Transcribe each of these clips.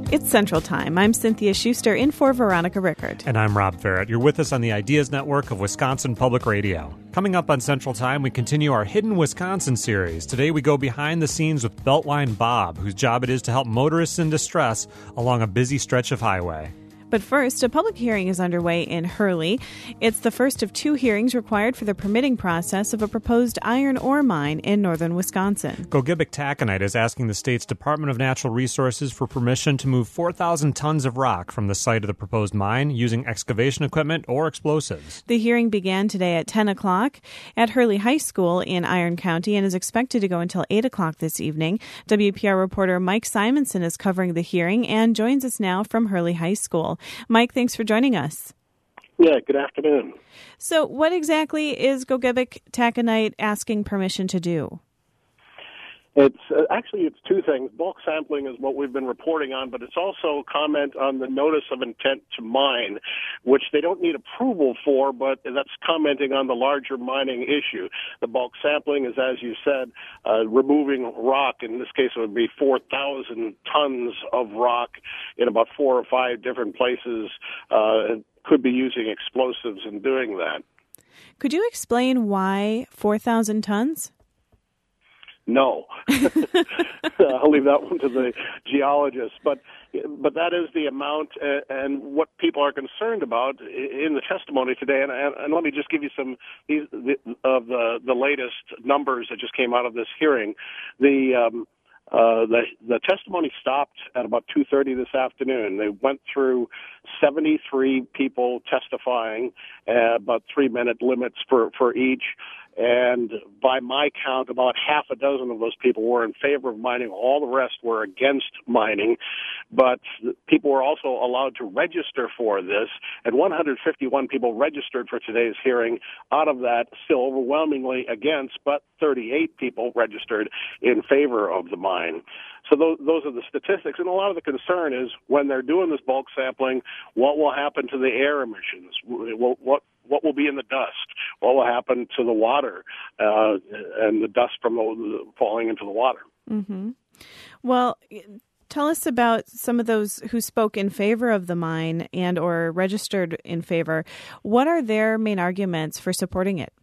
It's Central Time. I'm Cynthia Schuster in for Veronica Rickard. And I'm Rob Farrett. You're with us on the Ideas Network of Wisconsin Public Radio. Coming up on Central Time, we continue our Hidden Wisconsin series. Today we go behind the scenes with Beltline Bob, whose job it is to help motorists in distress along a busy stretch of highway. But first, a public hearing is underway in Hurley. It's the first of two hearings required for the permitting process of a proposed iron ore mine in northern Wisconsin. Gogebic Taconite is asking the state's Department of Natural Resources for permission to move 4,000 tons of rock from the site of the proposed mine using excavation equipment or explosives. The hearing began today at 10 o'clock at Hurley High School in Iron County and is expected to go until 8 o'clock this evening. WPR reporter Mike Simonson is covering the hearing and joins us now from Hurley High School. Mike, thanks for joining us. Yeah, good afternoon. So what exactly is Gogebic Taconite asking permission to do? It's two things. Bulk sampling is what we've been reporting on, but it's also comment on the notice of intent to mine, which they don't need approval for, but that's commenting on the larger mining issue. The bulk sampling is, as you said, removing rock. In this case, it would be 4,000 tons of rock in about 4 or 5 different places. Could be using explosives in doing that. Could you explain why 4,000 tons? No. I'll leave that one to the geologists. But that is the amount and what people are concerned about in the testimony today. And let me just give you some of the latest numbers that just came out of this hearing. The testimony stopped at about 2:30 this afternoon. They went through 73 people testifying, about 3-minute limits for each. And by my count, about half a dozen of those people were in favor of mining. All the rest were against mining. But people were also allowed to register for this, and 151 people registered for today's hearing. Out of that, still overwhelmingly against, but 38 people registered in favor of the mine. So those are the statistics. And a lot of the concern is when they're doing this bulk sampling, what will happen to the air emissions? What will be in the dust? What will happen to the water and the dust from falling into the water? Mm-hmm. Well, tell us about some of those who spoke in favor of the mine and or registered in favor. What are their main arguments for supporting it?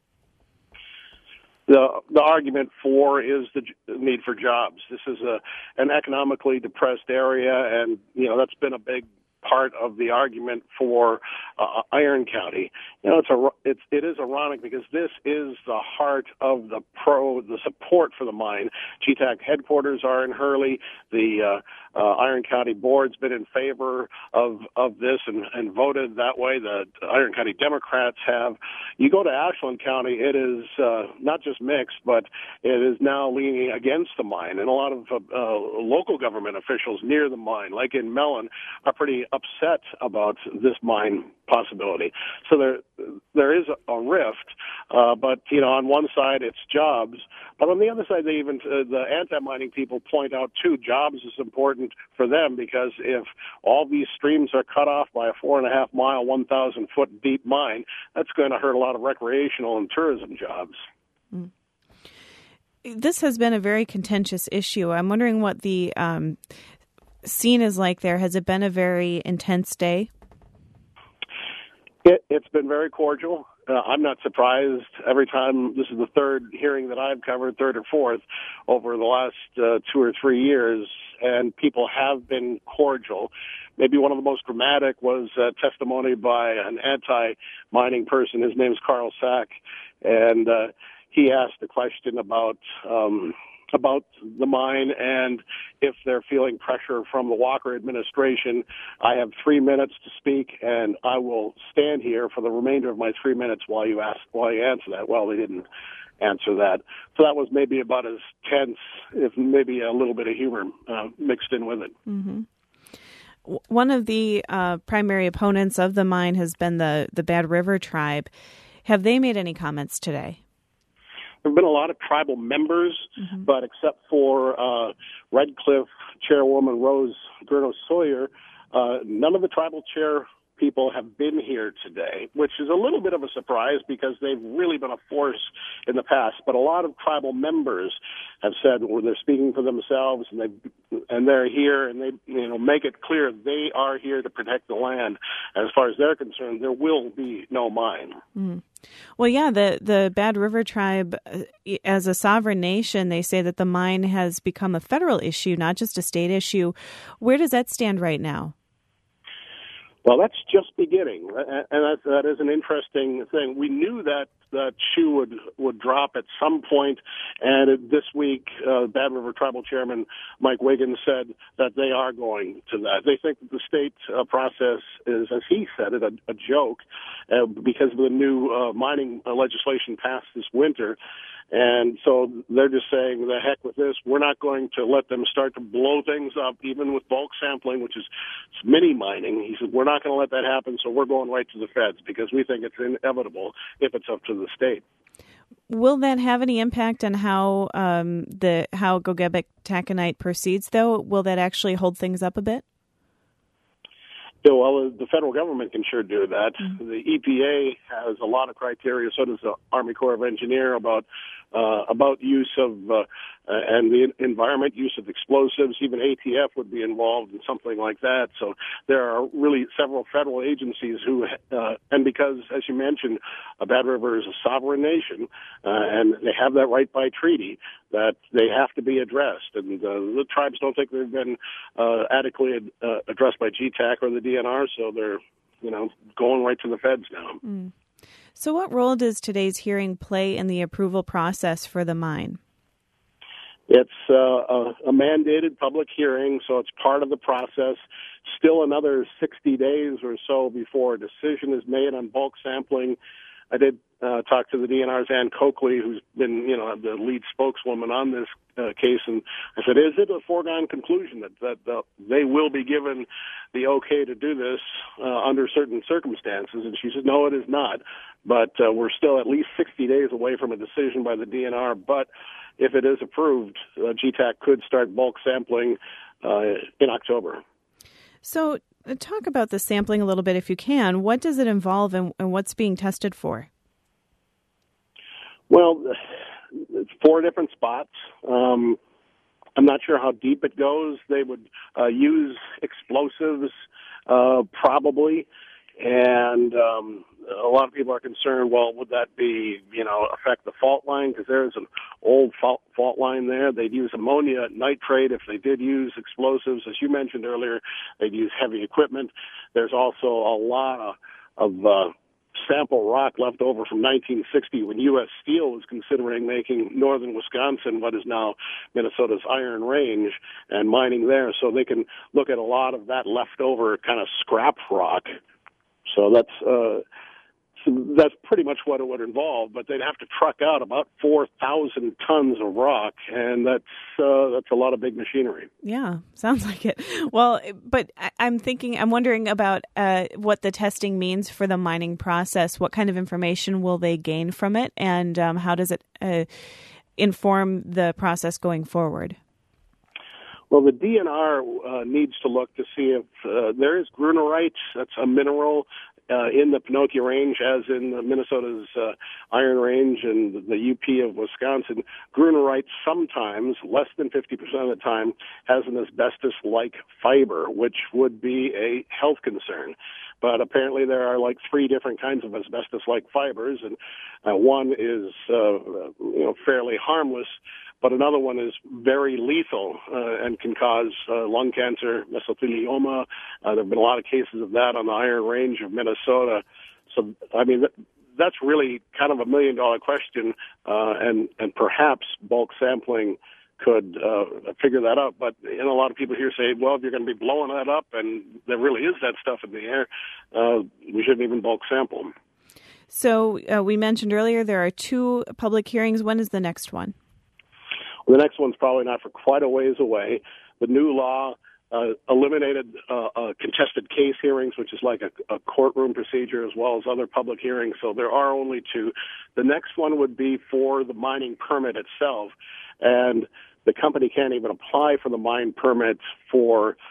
The argument for is the need for jobs. This is an economically depressed area, and that's been a big part of the argument for Iron County. It is ironic because this is the heart of the support for the mine. GTAC headquarters are in Hurley. The Iron County board's been in favor of this and voted that way. The Iron County Democrats have. You go to Ashland County, it is not just mixed, but it is now leaning against the mine. And a lot of local government officials near the mine, like in Mellon, are pretty upset about this mine possibility. So there is a rift, but on one side it's jobs, but on the other side the anti-mining people point out too, jobs is important for them because if all these streams are cut off by a 4.5 mile, 1,000 foot deep mine, that's going to hurt a lot of recreational and tourism jobs. Mm. This has been a very contentious issue. I'm wondering what the scene is like there. Has it been a very intense day? It's been very cordial. I'm not surprised. Every time, this is the third hearing that I've covered, third or fourth, over the last 2 or 3 years, and people have been cordial. Maybe one of the most dramatic was testimony by an anti-mining person. His name's Carl Sack, and he asked a question about the mine and if they're feeling pressure from the Walker administration. I have 3 minutes to speak, and I will stand here for the remainder of my 3 minutes while you answer that. Well, they didn't answer that. So that was maybe about as tense, if maybe a little bit of humor mixed in with it. Mm-hmm. One of the primary opponents of the mine has been the Bad River Tribe. Have they made any comments today? There have been a lot of tribal members, but except for Red Cliff Chairwoman Rose Gurno Sawyer, none of the tribal chair people have been here today, which is a little bit of a surprise because they've really been a force in the past. But a lot of tribal members have said, well, they're speaking for themselves, and they're here, and they make it clear they are here to protect the land. As far as they're concerned, there will be no mine. Mm. Well, yeah, the Bad River Tribe, as a sovereign nation, they say that the mine has become a federal issue, not just a state issue. Where does that stand right now? Well, that's just beginning, and that is an interesting thing. We knew that shoe would drop at some point, and this week, Bad River Tribal Chairman Mike Wiggins said that they are going to that. They think that the state process is, as he said it, a joke because of the new mining legislation passed this winter. And so they're just saying, the heck with this. We're not going to let them start to blow things up, even with bulk sampling, which is mini mining. He said, we're not going to let that happen, so we're going right to the feds because we think it's inevitable if it's up to the state. Will that have any impact on how Gogebic taconite proceeds, though? Will that actually hold things up a bit? Yeah, well, the federal government can sure do that. Mm-hmm. The EPA has a lot of criteria, so does the Army Corps of Engineers about use of and the environment, use of explosives. Even ATF would be involved in something like that. So there are really several federal agencies who, and because, as you mentioned, Bad River is a sovereign nation, and they have that right by treaty, that they have to be addressed. And the tribes don't think they've been adequately addressed by GTAC or the DNR, so they're, going right to the feds now. Mm. So what role does today's hearing play in the approval process for the mine? It's a mandated public hearing, so it's part of the process. Still another 60 days or so before a decision is made on bulk sampling. I did talk to the DNR's Ann Coakley, who's been, the lead spokeswoman on this case, and I said, is it a foregone conclusion that they will be given the okay to do this under certain circumstances? And she said, no, it is not. But we're still at least 60 days away from a decision by the DNR. But if it is approved, GTAC could start bulk sampling in October. So talk about the sampling a little bit, if you can. What does it involve, and what's being tested for? Well, it's 4 different spots. I'm not sure how deep it goes. They would use explosives, probably. And a lot of people are concerned, well, would that be, affect the fault line? Because there's an old fault line there. They'd use ammonia nitrate if they did use explosives. As you mentioned earlier, they'd use heavy equipment. There's also a lot of sample rock left over from 1960 when U.S. Steel was considering making northern Wisconsin what is now Minnesota's Iron Range and mining there. So they can look at a lot of that leftover kind of scrap rock. So that's pretty much what it would involve, but they'd have to truck out about 4,000 tons of rock, and that's a lot of big machinery. Yeah, sounds like it. Well, but I'm wondering about what the testing means for the mining process. What kind of information will they gain from it, and how does it inform the process going forward? Well, the DNR needs to look to see if there is grunerite. That's a mineral in the Pinocchio Range, as in Minnesota's Iron Range and the UP of Wisconsin. Grunerite sometimes, less than 50% of the time, has an asbestos-like fiber, which would be a health concern. But apparently there are like 3 different kinds of asbestos-like fibers, and one is fairly harmless, but another one is very lethal and can cause lung cancer, mesothelioma. There have been a lot of cases of that on the Iron Range of Minnesota. So, I mean, that's really kind of $1 million question, and perhaps bulk sampling could figure that out. But a lot of people here say, well, if you're going to be blowing that up and there really is that stuff in the air, we shouldn't even bulk sample them. So we mentioned earlier there are 2 public hearings. When is the next one? Well, the next one's probably not for quite a ways away. The new law eliminated contested case hearings, which is like a courtroom procedure, as well as other public hearings. So there are only 2. The next one would be for the mining permit itself. And the company can't even apply for the mine permit for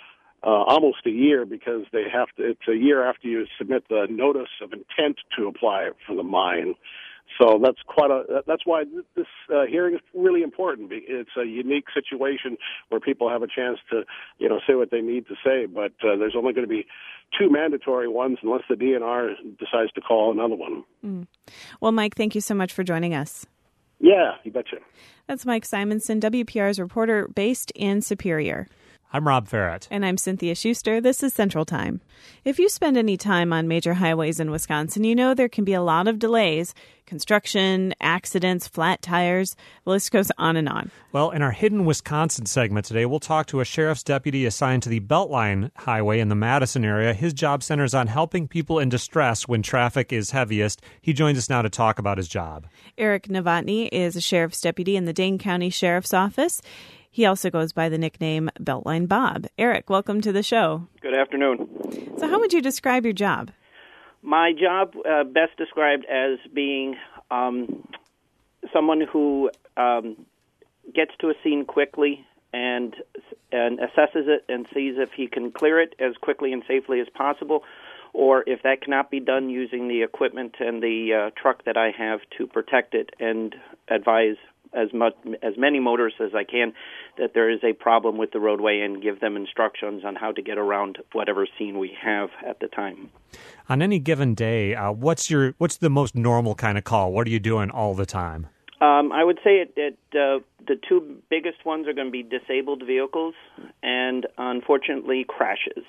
almost a year, because they have to. It's a year after you submit the notice of intent to apply for the mine. So that's that's why this hearing is really important. It's a unique situation where people have a chance to, say what they need to say. But there's only going to be 2 mandatory ones unless the DNR decides to call another one. Mm. Well, Mike, thank you so much for joining us. Yeah, you betcha. That's Mike Simonson, WPR's reporter based in Superior. I'm Rob Ferret. And I'm Cynthia Schuster. This is Central Time. If you spend any time on major highways in Wisconsin, you know there can be a lot of delays. Construction, accidents, flat tires, the list goes on and on. Well, in our Hidden Wisconsin segment today, we'll talk to a sheriff's deputy assigned to the Beltline Highway in the Madison area. His job centers on helping people in distress when traffic is heaviest. He joins us now to talk about his job. Eric Novotny is a sheriff's deputy in the Dane County Sheriff's Office. He also goes by the nickname Beltline Bob. Eric, welcome to the show. Good afternoon. So how would you describe your job? My job, best described as being someone who gets to a scene quickly and assesses it and sees if he can clear it as quickly and safely as possible, or if that cannot be done, using the equipment and the truck that I have to protect it and advise as many motorists as I can that there is a problem with the roadway and give them instructions on how to get around whatever scene we have at the time. On any given day, what's the most normal kind of call? What are you doing all the time? I would say the 2 biggest ones are going to be disabled vehicles and, unfortunately, crashes.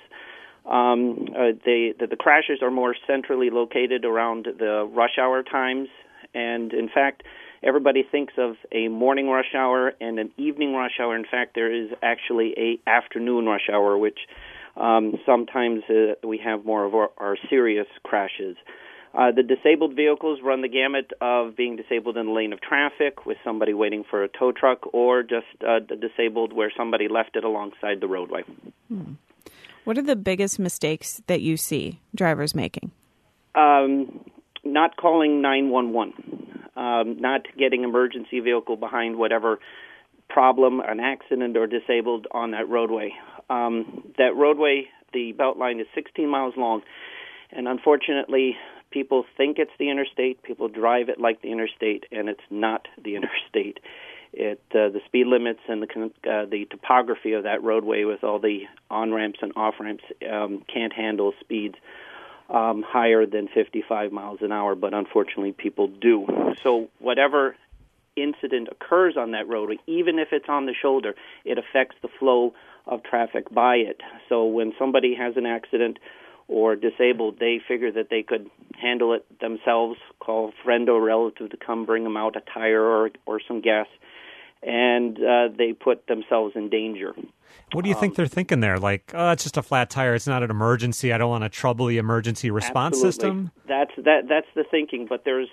The crashes are more centrally located around the rush hour times, and in fact, everybody thinks of a morning rush hour and an evening rush hour. In fact, there is actually a afternoon rush hour, which sometimes we have more of our serious crashes. The disabled vehicles run the gamut of being disabled in the lane of traffic with somebody waiting for a tow truck, or just disabled where somebody left it alongside the roadway. What are the biggest mistakes that you see drivers making? Not calling 911. Not getting emergency vehicle behind whatever problem, an accident, or disabled on that roadway. That roadway, the Beltline, is 16 miles long, and unfortunately, people think it's the interstate. People drive it like the interstate, and it's not the interstate. The speed limits and the topography of that roadway, with all the on-ramps and off-ramps, can't handle speeds higher than 55 miles an hour, but unfortunately people do. So whatever incident occurs on that roadway, even if it's on the shoulder, it affects the flow of traffic by it. So when somebody has an accident or disabled, they figure that they could handle it themselves, call a friend or relative to come bring them out a tire or some gas, and they put themselves in danger. What do you think they're thinking there? Like, oh, it's just a flat tire. It's not an emergency. I don't want to trouble the emergency response system. That's the thinking. But there's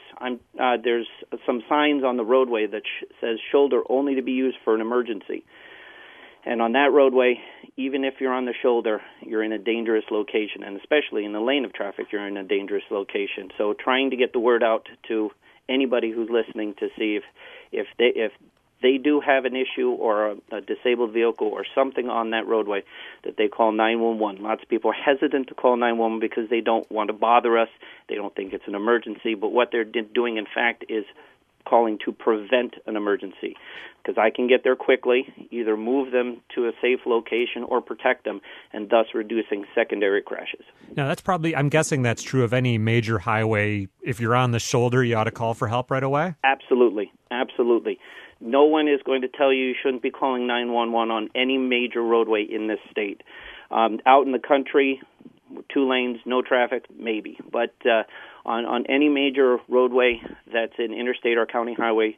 some signs on the roadway that says shoulder only to be used for an emergency. And on that roadway, even if you're on the shoulder, you're in a dangerous location, and especially in the lane of traffic, you're in a dangerous location. So trying to get the word out to anybody who's listening to see if they do have an issue or a disabled vehicle or something on that roadway, that they call 911. Lots of people are hesitant to call 911 because they don't want to bother us. They don't think it's an emergency. But what they're doing, in fact, is calling to prevent an emergency, because I can get there quickly, either move them to a safe location or protect them, and thus reducing secondary crashes. Now, that's probably, I'm guessing that's true of any major highway. If you're on the shoulder, you ought to call for help right away? Absolutely. No one is going to tell you shouldn't be calling 911 on any major roadway in this state. Out in the country, 2 lanes, no traffic, maybe. But on any major roadway that's an interstate or county highway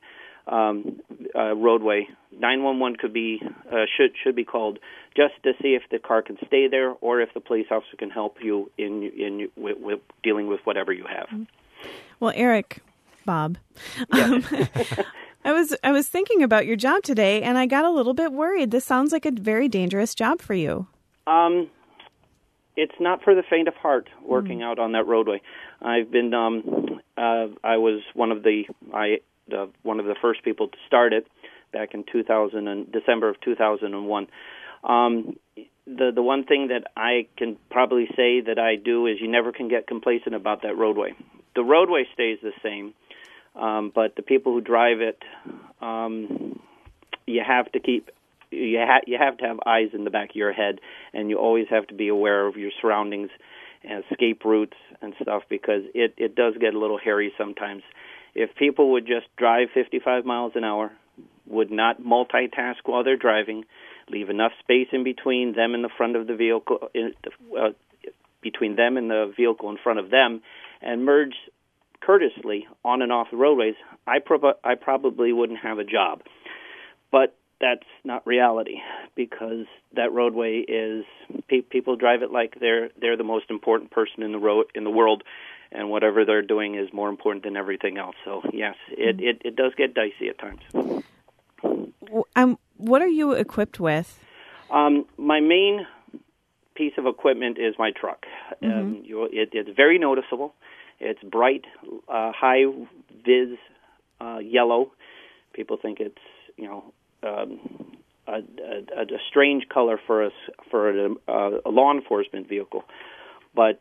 roadway, 911 could be should be called, just to see if the car can stay there or if the police officer can help you with dealing with whatever you have. Well, Eric, Bob, I was thinking about your job today, and I got a little bit worried. This sounds like a very dangerous job for you. It's not for the faint of heart working out on that roadway. I've been I was one of the first people to start it back in December of 2001. The one thing that I can probably say that I do is you never can get complacent about that roadway. The roadway stays the same, but the people who drive it, you have to keep. You have to have eyes in the back of your head, and you always have to be aware of your surroundings and escape routes and stuff, because it does get a little hairy sometimes. If people would just drive 55 miles an hour, would not multitask while they're driving, leave enough space in between them and the front of the vehicle, between them and the vehicle in front of them, and merge courteously on and off the roadways, I probably wouldn't have a job. But that's not reality, because that roadway is people drive it like they're the most important person in the world, and whatever they're doing is more important than everything else. So yes, it does get dicey at times. What are you equipped with? My main piece of equipment is my truck. It's very noticeable. It's bright, high vis yellow. People think it's a strange color for a law enforcement vehicle, but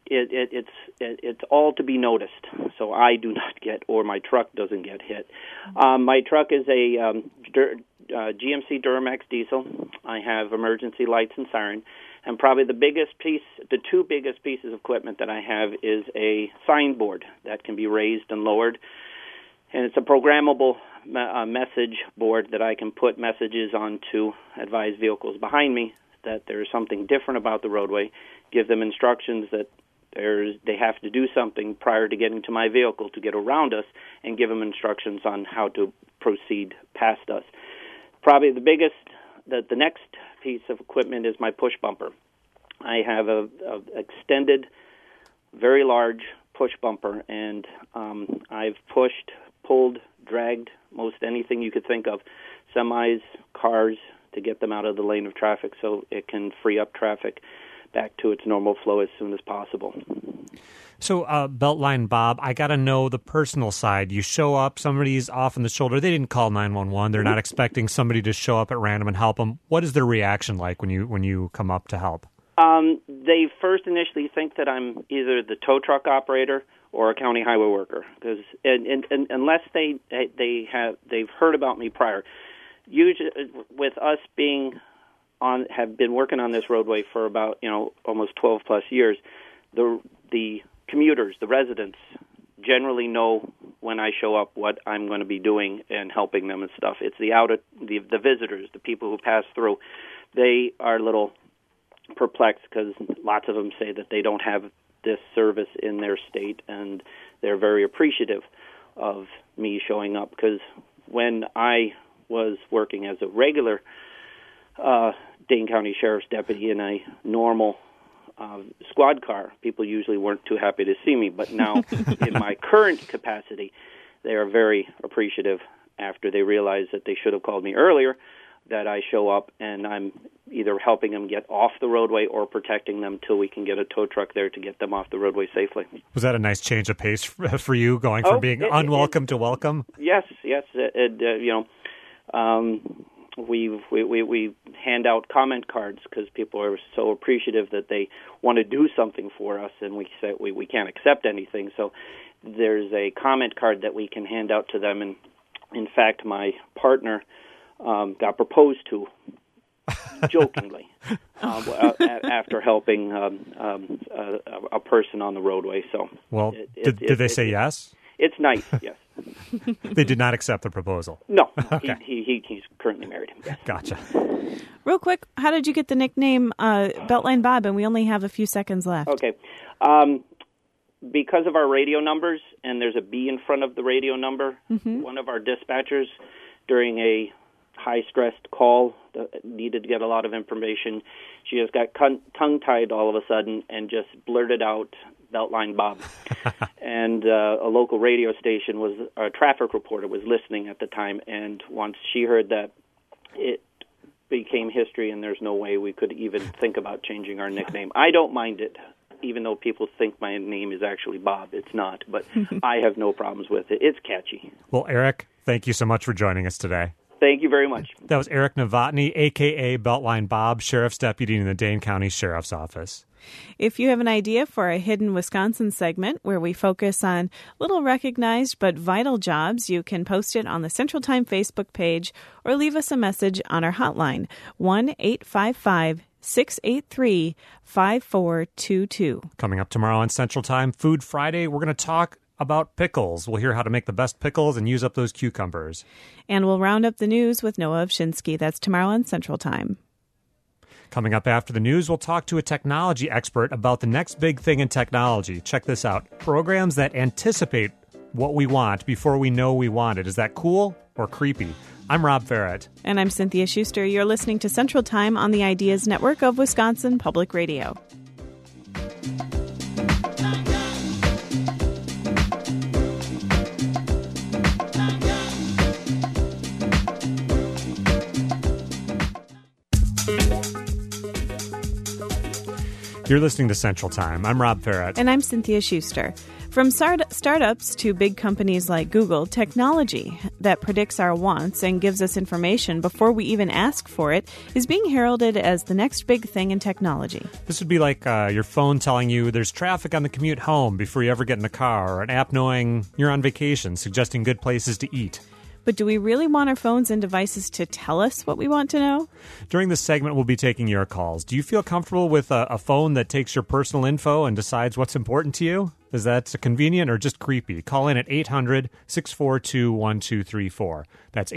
it's all to be noticed. So I do not get, or my truck doesn't get hit. My truck is a GMC Duramax diesel. I have emergency lights and siren, and probably the two biggest pieces of equipment that I have is a signboard that can be raised and lowered, and it's a programmable message board that I can put messages on to advise vehicles behind me that there's something different about the roadway, give them instructions that they have to do something prior to getting to my vehicle to get around us, and give them instructions on how to proceed past us. Probably the next piece of equipment is my push bumper. I have a extended, very large push bumper, and I've pushed, pulled, dragged most anything you could think of, semis, cars, to get them out of the lane of traffic so it can free up traffic back to its normal flow as soon as possible. So, Beltline Bob, I got to know the personal side. You show up, somebody's off in the shoulder. They didn't call 911. They're not expecting somebody to show up at random and help them. What is their reaction like when you come up to help? They first initially think that I'm either the tow truck operator or a county highway worker, because unless they've heard about me prior. Usually, with us have been working on this roadway for about almost 12 plus years, the commuters, the residents, generally know when I show up what I'm going to be doing and helping them and stuff. It's the visitors, the people who pass through. They are a little perplexed because lots of them say that they don't have this service in their state, and they're very appreciative of me showing up, because when I was working as a regular Dane County Sheriff's deputy in a normal squad car, people usually weren't too happy to see me. But now, in my current capacity, they are very appreciative after they realize that they should have called me earlier, that I show up and I'm either helping them get off the roadway or protecting them till we can get a tow truck there to get them off the roadway safely. Was that a nice change of pace for you, going from being unwelcome to welcome? Yes. We hand out comment cards because people are so appreciative that they want to do something for us, and we say we can't accept anything. So there's a comment card that we can hand out to them. And in fact, my partner got proposed to jokingly after helping a person on the roadway. So, well, did they say yes? It's nice, yes. They did not accept the proposal. No, okay. He's currently married. Yes. Gotcha. Real quick, how did you get the nickname Beltline Bob? And we only have a few seconds left. Okay. Because of our radio numbers, and there's a B in front of the radio number, one of our dispatchers during a high-stressed call that needed to get a lot of information, she just got tongue-tied all of a sudden and just blurted out Beltline Bob. And a local radio station a traffic reporter was listening at the time, and once she heard that, it became history, and there's no way we could even think about changing our nickname. I don't mind it, even though people think my name is actually Bob. It's not, but I have no problems with it. It's catchy. Well, Eric, thank you so much for joining us today. Thank you very much. That was Eric Novotny, a.k.a. Beltline Bob, Sheriff's Deputy in the Dane County Sheriff's Office. If you have an idea for a Hidden Wisconsin segment where we focus on little recognized but vital jobs, you can post it on the Central Time Facebook page or leave us a message on our hotline, 1-855-683-5422. Coming up tomorrow on Central Time, Food Friday, we're going to talk about pickles. We'll hear how to make the best pickles and use up those cucumbers. And we'll round up the news with Noah Ovshinsky. That's tomorrow on Central Time. Coming up after the news, we'll talk to a technology expert about the next big thing in technology. Check this out. Programs that anticipate what we want before we know we want it. Is that cool or creepy? I'm Rob Farrett. And I'm Cynthia Schuster. You're listening to Central Time on the Ideas Network of Wisconsin Public Radio. You're listening to Central Time. I'm Rob Farrett. And I'm Cynthia Schuster. From startups to big companies like Google, technology that predicts our wants and gives us information before we even ask for it is being heralded as the next big thing in technology. This would be like your phone telling you there's traffic on the commute home before you ever get in the car, or an app knowing you're on vacation, suggesting good places to eat. But do we really want our phones and devices to tell us what we want to know? During this segment, we'll be taking your calls. Do you feel comfortable with a phone that takes your personal info and decides what's important to you? Is that convenient or just creepy? Call in at 800-642-1234. That's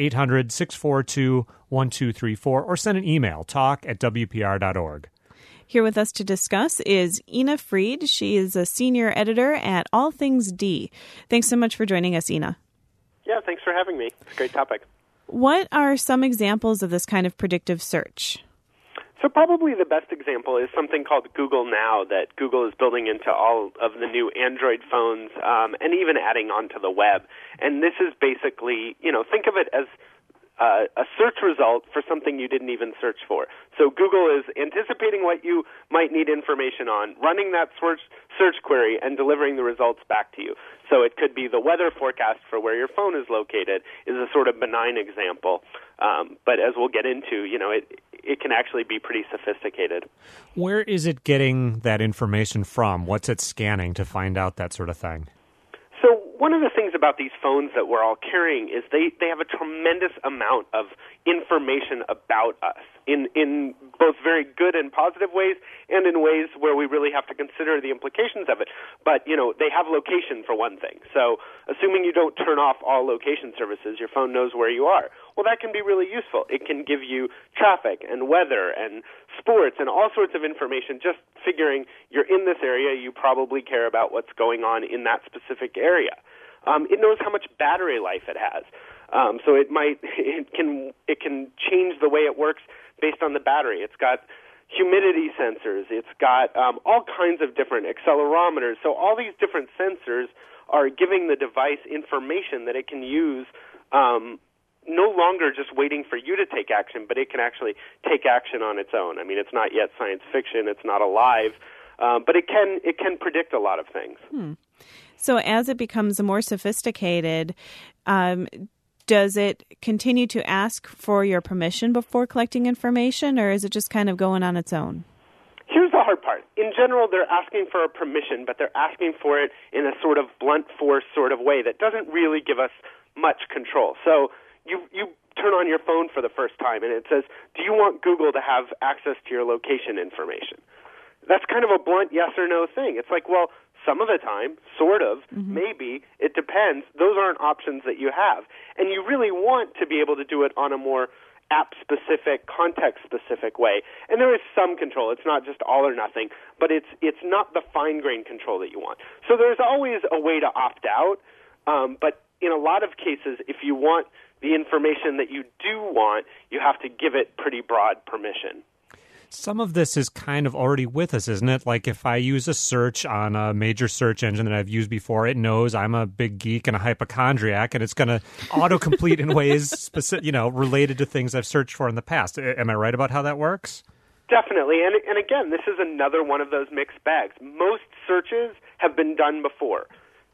800-642-1234, or send an email, talk@wpr.org. Here with us to discuss is Ina Fried. She is a senior editor at All Things D. Thanks so much for joining us, Ina. Yeah, thanks for having me. It's a great topic. What are some examples of this kind of predictive search? So probably the best example is something called Google Now that Google is building into all of the new Android phones and even adding onto the web. And this is basically, think of it as a search result for something you didn't even search for. So Google is anticipating what you might need information on, running that search query, and delivering the results back to you. So it could be the weather forecast for where your phone is located is a sort of benign example. But as we'll get into, it can actually be pretty sophisticated. Where is it getting that information from? What's it scanning to find out that sort of thing? So one of the things about these phones that we're all carrying is they have a tremendous amount of information about us in both very good and positive ways and in ways where we really have to consider the implications of it. But, they have location for one thing. So assuming you don't turn off all location services, your phone knows where you are. Well, that can be really useful. It can give you traffic and weather and sports and all sorts of information. Just figuring you're in this area, you probably care about what's going on in that specific area. It knows how much battery life it has. So it can change the way it works based on the battery. It's got humidity sensors. It's got all kinds of different accelerometers. So all these different sensors are giving the device information that it can use, no longer just waiting for you to take action, but it can actually take action on its own. I mean, it's not yet science fiction. It's not alive, but it can predict a lot of things. So as it becomes more sophisticated, does it continue to ask for your permission before collecting information, or is it just kind of going on its own? Here's the hard part. In general, they're asking for a permission, but they're asking for it in a sort of blunt force sort of way that doesn't really give us much control. So you turn on your phone for the first time, and it says, do you want Google to have access to your location information? That's kind of a blunt yes or no thing. It's like, well, some of the time, sort of, maybe, it depends. Those aren't options that you have. And you really want to be able to do it on a more app-specific, context-specific way. And there is some control. It's not just all or nothing, but it's not the fine-grained control that you want. So there's always a way to opt out, but in a lot of cases, if you want the information that you do want, you have to give it pretty broad permission. Some of this is kind of already with us, isn't it? Like if I use a search on a major search engine that I've used before, it knows I'm a big geek and a hypochondriac, and it's going to autocomplete in ways specific, related to things I've searched for in the past. Am I right about how that works? Definitely. And again, this is another one of those mixed bags. Most searches have been done before.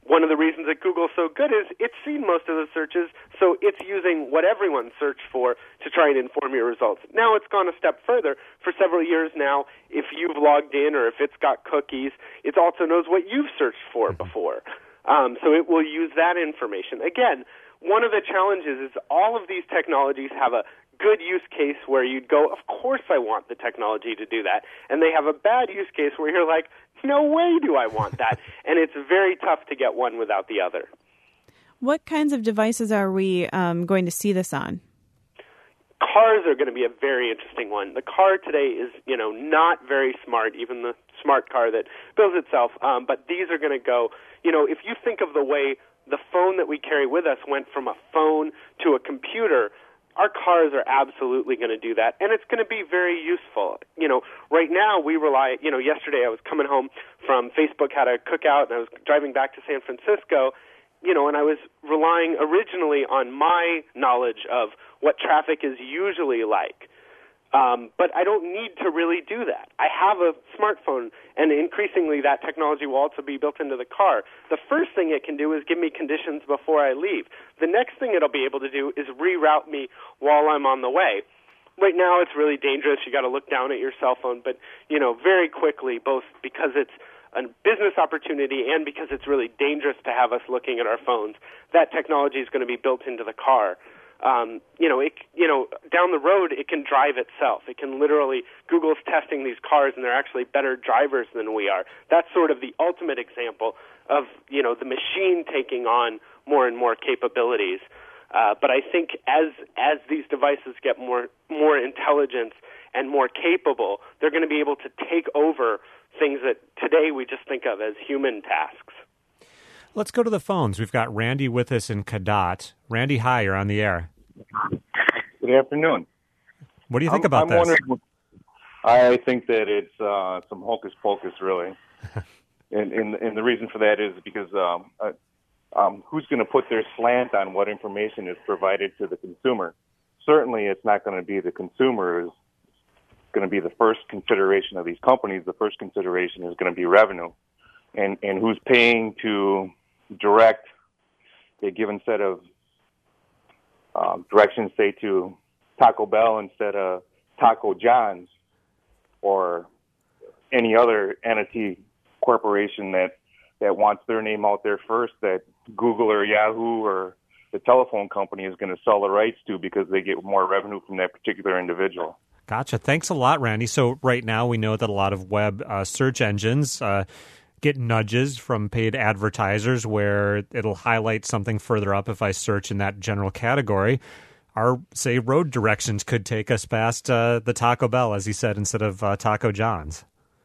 one of the reasons that Google's so good is it's seen most of the searches, so it's using what everyone searched for to try and inform your results. Now it's gone a step further. For several years now, if you've logged in or if it's got cookies, it also knows what you've searched for before. So it will use that information. Again, one of the challenges is all of these technologies have a good use case where you'd go, of course I want the technology to do that. And they have a bad use case where you're like, no way do I want that. And it's very tough to get one without the other. What kinds of devices are we going to see this on? Cars are going to be a very interesting one. The car today is, not very smart, even the smart car that builds itself. But these are going to go, if you think of the way the phone that we carry with us went from a phone to a computer, our cars are absolutely going to do that, and it's going to be very useful. Right now we rely, yesterday I was coming home from Facebook, had a cookout, and I was driving back to San Francisco, and I was relying originally on my knowledge of what traffic is usually like. But I don't need to really do that. I have a smartphone, and increasingly that technology will also be built into the car. The first thing it can do is give me conditions before I leave. The next thing it'll be able to do is reroute me while I'm on the way. Right now it's really dangerous. You got to look down at your cell phone, but very quickly, both because it's a business opportunity and because it's really dangerous to have us looking at our phones, that technology is going to be built into the car. Down the road, it can drive itself. It can literally, Google's testing these cars, and they're actually better drivers than we are. That's sort of the ultimate example of, the machine taking on more and more capabilities. But I think as these devices get more intelligence and more capable, they're going to be able to take over things that today we just think of as human tasks. Let's go to the phones. We've got Randy with us in Cadott. Randy, hi, you're on the air. Good afternoon. What do you think about this? I think that it's some hocus pocus, really. and the reason for that is because who's going to put their slant on what information is provided to the consumer? Certainly it's not going to be the consumer. It's going to be the first consideration of these companies. The first consideration is going to be revenue. And who's paying to direct a given set of directions, say, to Taco Bell instead of Taco John's or any other entity corporation that wants their name out there first, that Google or Yahoo or the telephone company is going to sell the rights to because they get more revenue from that particular individual. Gotcha. Thanks a lot, Randy. So right now we know that a lot of web search engines get nudges from paid advertisers where it'll highlight something further up if I search in that general category. Our, say, road directions could take us past the Taco Bell, as he said, instead of Taco John's.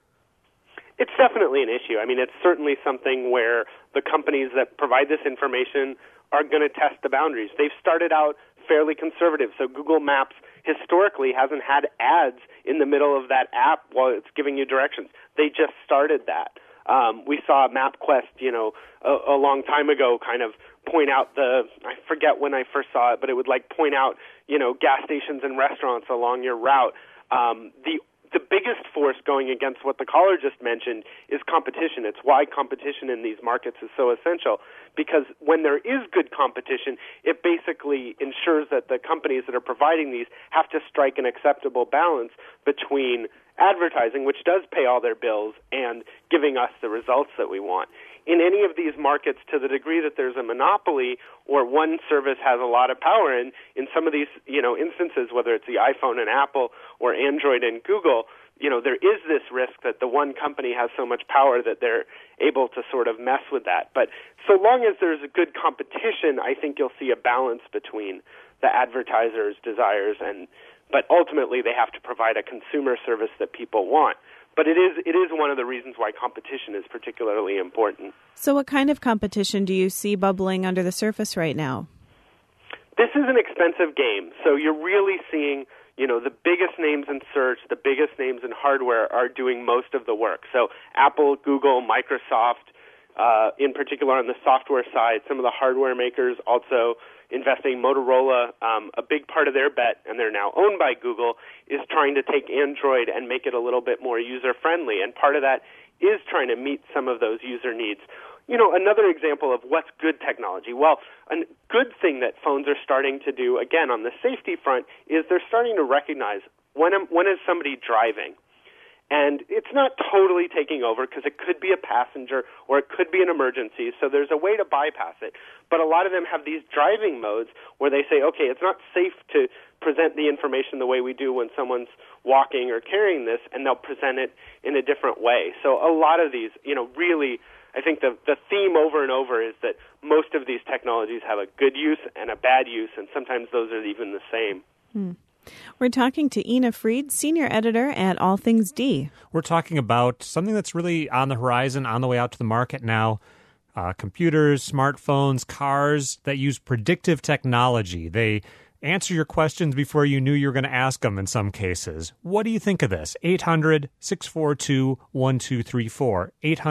It's definitely an issue. I mean, it's certainly something where the companies that provide this information are going to test the boundaries. They've started out fairly conservative, so Google Maps historically hasn't had ads in the middle of that app while it's giving you directions. They just started that. We saw MapQuest, a long time ago kind of point out I forget when I first saw it, but it would point out, gas stations and restaurants along your route. The biggest force going against what the caller just mentioned is competition. It's why competition in these markets is so essential, because when there is good competition, it basically ensures that the companies that are providing these have to strike an acceptable balance between advertising, which does pay all their bills, and giving us the results that we want. In any of these markets, to the degree that there's a monopoly or one service has a lot of power, in some of these instances, whether it's the iPhone and Apple or Android and Google, there is this risk that the one company has so much power that they're able to sort of mess with that. But so long as there's a good competition, I think you'll see a balance between the advertisers' desires but ultimately they have to provide a consumer service that people want. But it is one of the reasons why competition is particularly important. So what kind of competition do you see bubbling under the surface right now? This is an expensive game. So you're really seeing, the biggest names in search, the biggest names in hardware are doing most of the work. So Apple, Google, Microsoft, in particular on the software side, some of the hardware makers also investing. Motorola, a big part of their bet, and they're now owned by Google, is trying to take Android and make it a little bit more user-friendly. And part of that is trying to meet some of those user needs. another example of what's good technology. Well, a good thing that phones are starting to do, again, on the safety front, is they're starting to recognize when is somebody driving. And it's not totally taking over because it could be a passenger or it could be an emergency, so there's a way to bypass it. But a lot of them have these driving modes where they say, okay, it's not safe to present the information the way we do when someone's walking or carrying this, and they'll present it in a different way. So a lot of these, really, I think the theme over and over is that most of these technologies have a good use and a bad use, and sometimes those are even the same. We're talking to Ina Fried, senior editor at All Things D. We're talking about something that's really on the horizon, on the way out to the market now. Computers, smartphones, cars that use predictive technology. They answer your questions before you knew you were going to ask them in some cases. What do you think of this? 800-642-1234.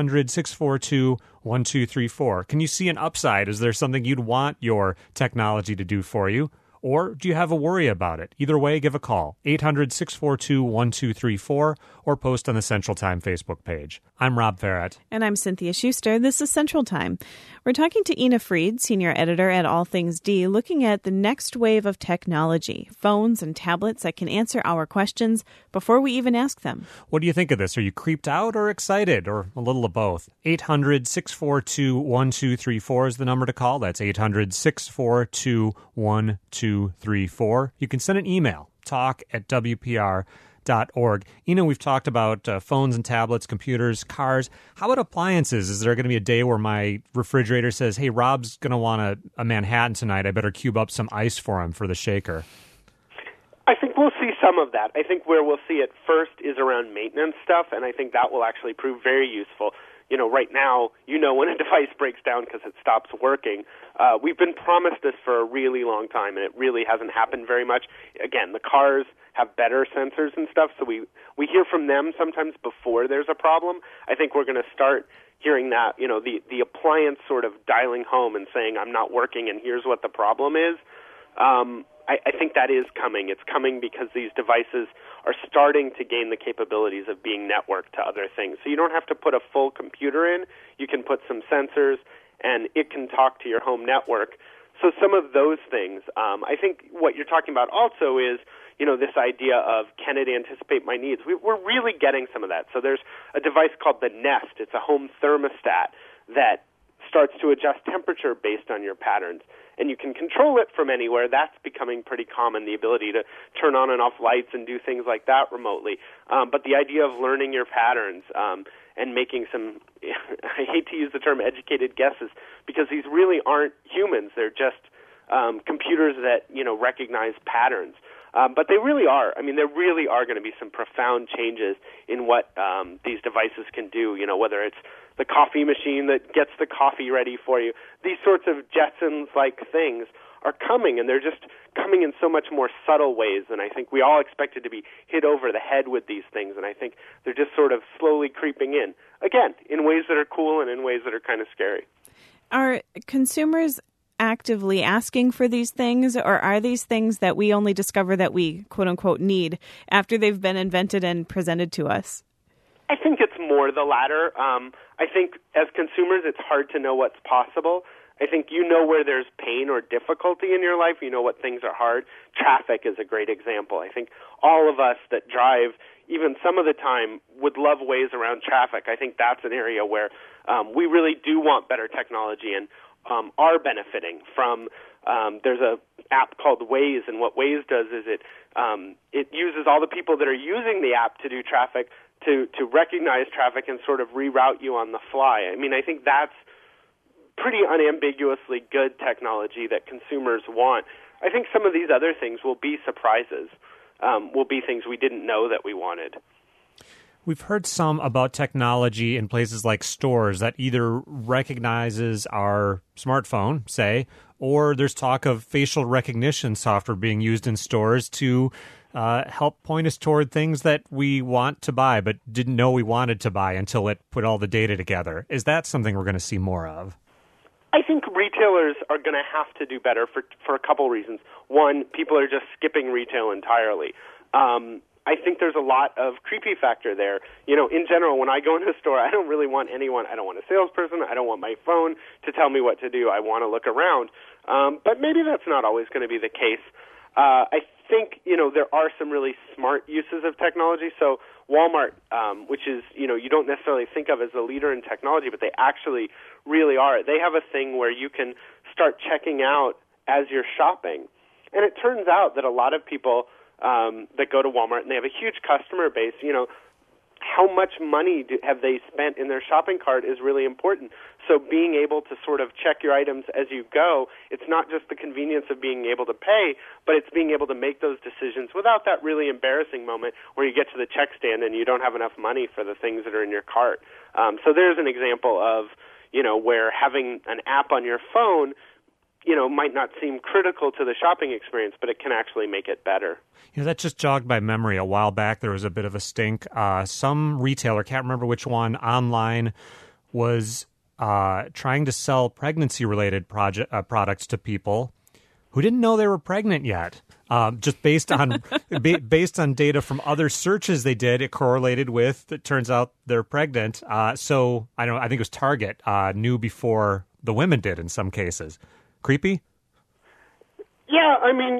800-642-1234. Can you see an upside? Is there something you'd want your technology to do for you? Or do you have a worry about it? Either way, give a call, 800-642-1234, or post on the Central Time Facebook page. I'm Rob Farrett. And I'm Cynthia Schuster. This is Central Time. We're talking to Ina Fried, senior editor at All Things D, looking at the next wave of technology, phones and tablets that can answer our questions before we even ask them. What do you think of this? Are you creeped out or excited, or a little of both? 800-642-1234 is the number to call. That's 800-642-1234. You can send an email, talk@WPR.org. We've talked about phones and tablets, computers, cars. How about appliances? Is there going to be a day where my refrigerator says, hey, Rob's going to want a Manhattan tonight. I better cube up some ice for him for the shaker? I think we'll see some of that. I think where we'll see it first is around maintenance stuff, and I think that will actually prove very useful. Right now, when a device breaks down because it stops working. We've been promised this for a really long time, and it really hasn't happened very much. Again, the cars have better sensors and stuff, so we hear from them sometimes before there's a problem. I think we're going to start hearing that, the appliance sort of dialing home and saying, I'm not working, and here's what the problem is. I think that is coming. It's coming because these devices are starting to gain the capabilities of being networked to other things. So you don't have to put a full computer in. You can put some sensors, and it can talk to your home network. So some of those things. I think what you're talking about also is, this idea of, can it anticipate my needs? We're really getting some of that. So there's a device called the Nest. It's a home thermostat that starts to adjust temperature based on your patterns. And you can control it from anywhere. That's becoming pretty common, the ability to turn on and off lights and do things like that remotely. But the idea of learning your patterns and making some, I hate to use the term educated guesses, because these really aren't humans. They're just computers that, recognize patterns. But they really are. I mean, there really are going to be some profound changes in what these devices can do, whether it's the coffee machine that gets the coffee ready for you. These sorts of Jetsons-like things are coming, and they're just coming in so much more subtle ways than I think we all expected to be hit over the head with these things, and I think they're just sort of slowly creeping in, again, in ways that are cool and in ways that are kind of scary. Are consumers actively asking for these things, or are these things that we only discover that we, quote-unquote, need after they've been invented and presented to us? I think it's more the latter. I think as consumers, it's hard to know what's possible. I think where there's pain or difficulty in your life, what things are hard. Traffic is a great example. I think all of us that drive, even some of the time, would love ways around traffic. I think that's an area where we really do want better technology and are benefiting from. There's a app called Waze, and what Waze does is it uses all the people that are using the app to do traffic to recognize traffic and sort of reroute you on the fly. I mean, I think that's pretty unambiguously good technology that consumers want. I think some of these other things will be surprises, will be things we didn't know that we wanted. We've heard some about technology in places like stores that either recognizes our smartphone, say, or there's talk of facial recognition software being used in stores to help point us toward things that we want to buy but didn't know we wanted to buy until it put all the data together. Is that something we're going to see more of? I think retailers are going to have to do better for a couple reasons. One, people are just skipping retail entirely. I think there's a lot of creepy factor there. In general, when I go into a store, I don't really want anyone. I don't want a salesperson. I don't want my phone to tell me what to do. I want to look around. But maybe that's not always going to be the case. I think, there are some really smart uses of technology. So Walmart, which is, you don't necessarily think of as a leader in technology, but they actually really are. They have a thing where you can start checking out as you're shopping. And it turns out that a lot of people that go to Walmart, and they have a huge customer base, how much money have they spent in their shopping cart is really important. So being able to sort of check your items as you go, it's not just the convenience of being able to pay, but it's being able to make those decisions without that really embarrassing moment where you get to the check stand and you don't have enough money for the things that are in your cart. So there's an example of, where having an app on your phone might not seem critical to the shopping experience, but it can actually make it better. That just jogged my memory. A while back, there was a bit of a stink. Some retailer, can't remember which one, online was trying to sell pregnancy-related products to people who didn't know they were pregnant yet. Just based on based on data from other searches they did, it correlated with. It turns out they're pregnant. So I think it was Target knew before the women did in some cases. Creepy? Yeah,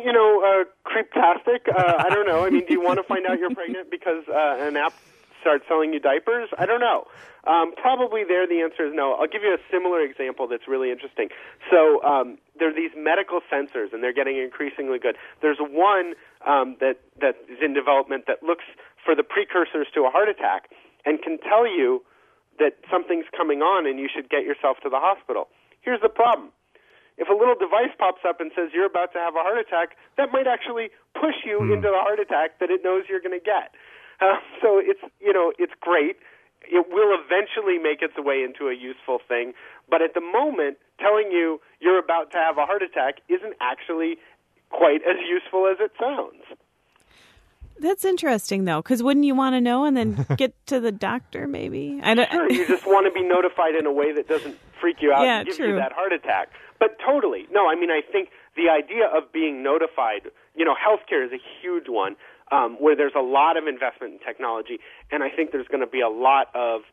creeptastic. I don't know. Do you want to find out you're pregnant because an app starts selling you diapers? I don't know. Probably there the answer is no. I'll give you a similar example that's really interesting. So there are these medical sensors, and they're getting increasingly good. There's one that is in development that looks for the precursors to a heart attack and can tell you that something's coming on and you should get yourself to the hospital. Here's the problem. If a little device pops up and says you're about to have a heart attack, that might actually push you into the heart attack that it knows you're going to get. So it's great. It will eventually make its way into a useful thing. But at the moment, telling you you're about to have a heart attack isn't actually quite as useful as it sounds. That's interesting, though, because wouldn't you want to know and then get to the doctor, maybe? Sure, you just want to be notified in a way that doesn't freak you out and give you that heart attack. But totally. No, I think the idea of being notified, healthcare is a huge one where there's a lot of investment in technology, and I think there's going to be a lot of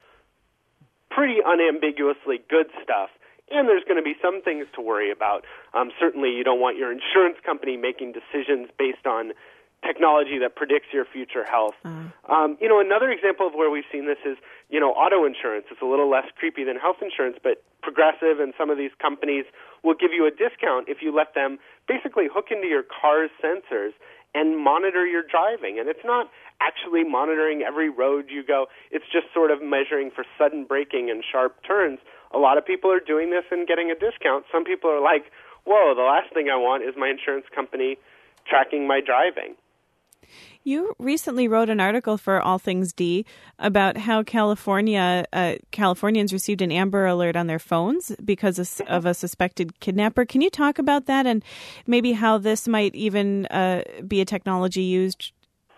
pretty unambiguously good stuff. And there's going to be some things to worry about. Certainly, you don't want your insurance company making decisions based on technology that predicts your future health. Another example of where we've seen this is, auto insurance. It's a little less creepy than health insurance, but Progressive and some of these companies will give you a discount if you let them basically hook into your car's sensors and monitor your driving. And it's not actually monitoring every road you go. It's just sort of measuring for sudden braking and sharp turns. A lot of people are doing this and getting a discount. Some people are like, whoa, the last thing I want is my insurance company tracking my driving. You recently wrote an article for All Things D about how Californians received an Amber Alert on their phones because of a suspected kidnapper. Can you talk about that and maybe how this might even be a technology used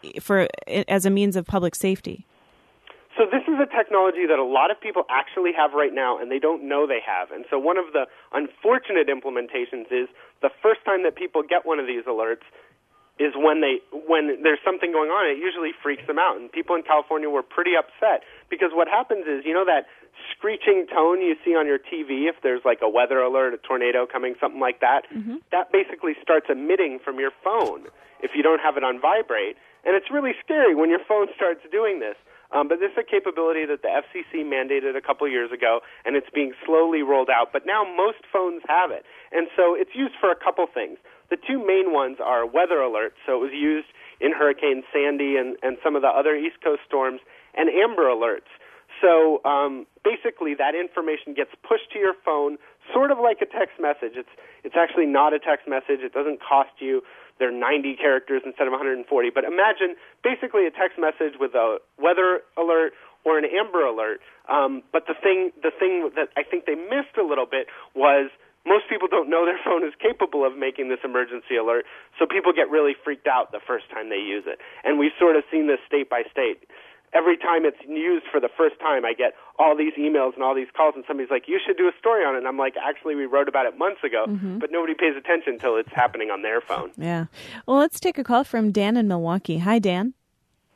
as a means of public safety? So this is a technology that a lot of people actually have right now, and they don't know they have. And so one of the unfortunate implementations is the first time that people get one of these alerts is when there's something going on. It usually freaks them out. And people in California were pretty upset because what happens is, that screeching tone you see on your TV if there's like a weather alert, a tornado coming, something like that, that basically starts emitting from your phone if you don't have it on vibrate. And it's really scary when your phone starts doing this. But this is a capability that the FCC mandated a couple years ago, and it's being slowly rolled out. But now most phones have it. And so it's used for a couple things. The two main ones are weather alerts. So it was used in Hurricane Sandy and some of the other East Coast storms, and Amber alerts. So basically that information gets pushed to your phone sort of like a text message. It's actually not a text message. It doesn't cost you. They're 90 characters instead of 140. But imagine basically a text message with a weather alert or an Amber alert. But the thing that I think they missed a little bit was most people don't know their phone is capable of making this emergency alert, so people get really freaked out the first time they use it. And we've sort of seen this state by state. Every time it's used for the first time, I get all these emails and all these calls, and somebody's like, you should do a story on it. And I'm like, actually, we wrote about it months ago, but nobody pays attention until it's happening on their phone. Yeah. Well, let's take a call from Dan in Milwaukee. Hi, Dan.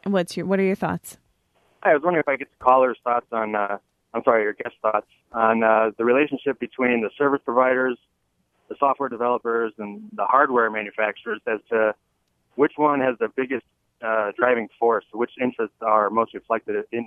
What are your thoughts? I was wondering if I get the caller's thoughts on, your guest thoughts on the relationship between the service providers, the software developers, and the hardware manufacturers as to which one has the biggest driving force, which interests are most reflected in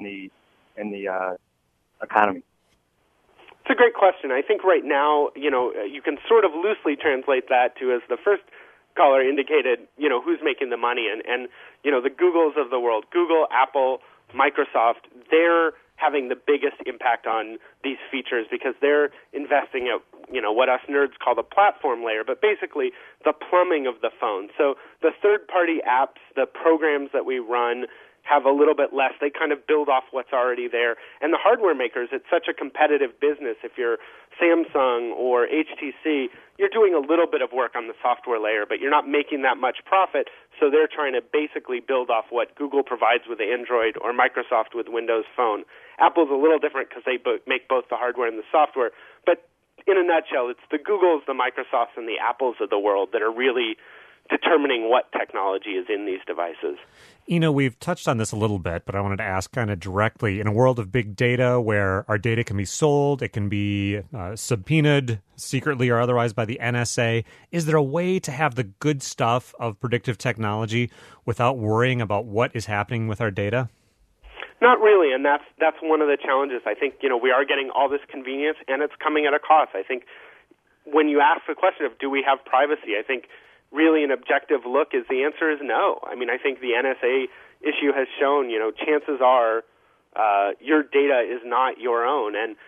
the economy. It's a great question. I think right now, you can sort of loosely translate that to, as the first caller indicated, who's making the money. And the Googles of the world, Google, Apple, Microsoft, they're having the biggest impact on these features because they're investing at, what us nerds call the platform layer, but basically the plumbing of the phone. So the third-party apps, the programs that we run, have a little bit less. They kind of build off what's already there. And the hardware makers, it's such a competitive business. If you're Samsung or HTC, you're doing a little bit of work on the software layer, but you're not making that much profit, so they're trying to basically build off what Google provides with Android or Microsoft with Windows Phone. Apple's a little different because they make both the hardware and the software, but in a nutshell, it's the Googles, the Microsofts, and the Apples of the world that are really determining what technology is in these devices. We've touched on this a little bit, but I wanted to ask kind of directly, in a world of big data where our data can be sold, it can be subpoenaed secretly or otherwise by the NSA, is there a way to have the good stuff of predictive technology without worrying about what is happening with our data? Not really, and that's one of the challenges. I think, we are getting all this convenience, and it's coming at a cost. I think when you ask the question of do we have privacy, I think really an objective look is the answer is no. I mean, I think the NSA issue has shown, chances are your data is not your own, and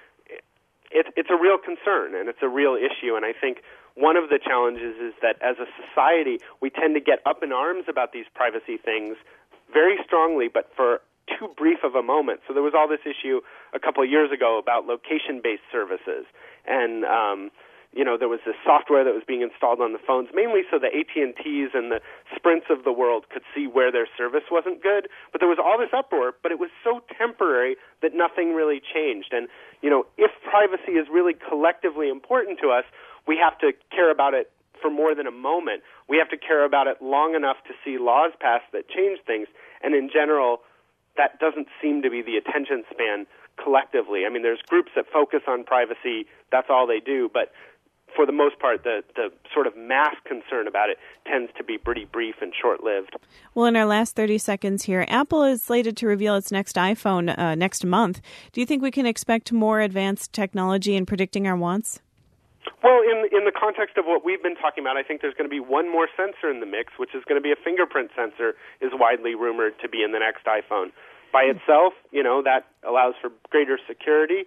it's a real concern, and it's a real issue, and I think one of the challenges is that as a society, we tend to get up in arms about these privacy things very strongly, but for too brief of a moment. So there was all this issue a couple of years ago about location-based services, and there was this software that was being installed on the phones, mainly so the AT&Ts and the Sprints of the world could see where their service wasn't good. But there was all this uproar, but it was so temporary that nothing really changed. And, if privacy is really collectively important to us, we have to care about it for more than a moment. We have to care about it long enough to see laws passed that change things. And in general, that doesn't seem to be the attention span collectively. I mean, there's groups that focus on privacy. That's all they do. But for the most part, the sort of mass concern about it tends to be pretty brief and short-lived. Well, in our last 30 seconds here, Apple is slated to reveal its next iPhone next month. Do you think we can expect more advanced technology in predicting our wants? Well, in the context of what we've been talking about, I think there's going to be one more sensor in the mix, which is going to be a fingerprint sensor, is widely rumored to be in the next iPhone. By itself, that allows for greater security.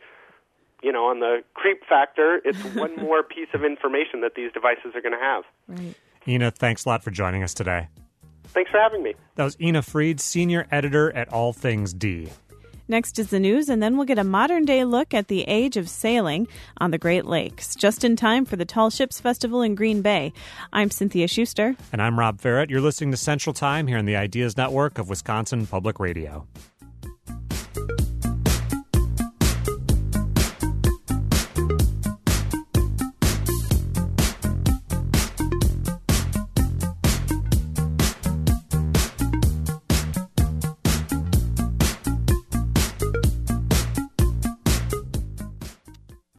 On the creep factor, it's one more piece of information that these devices are going to have. Right. Ina, thanks a lot for joining us today. Thanks for having me. That was Ina Fried, senior editor at All Things D. Next is the news, and then we'll get a modern-day look at the age of sailing on the Great Lakes, just in time for the Tall Ships Festival in Green Bay. I'm Cynthia Schuster. And I'm Rob Ferrett. You're listening to Central Time here on the Ideas Network of Wisconsin Public Radio.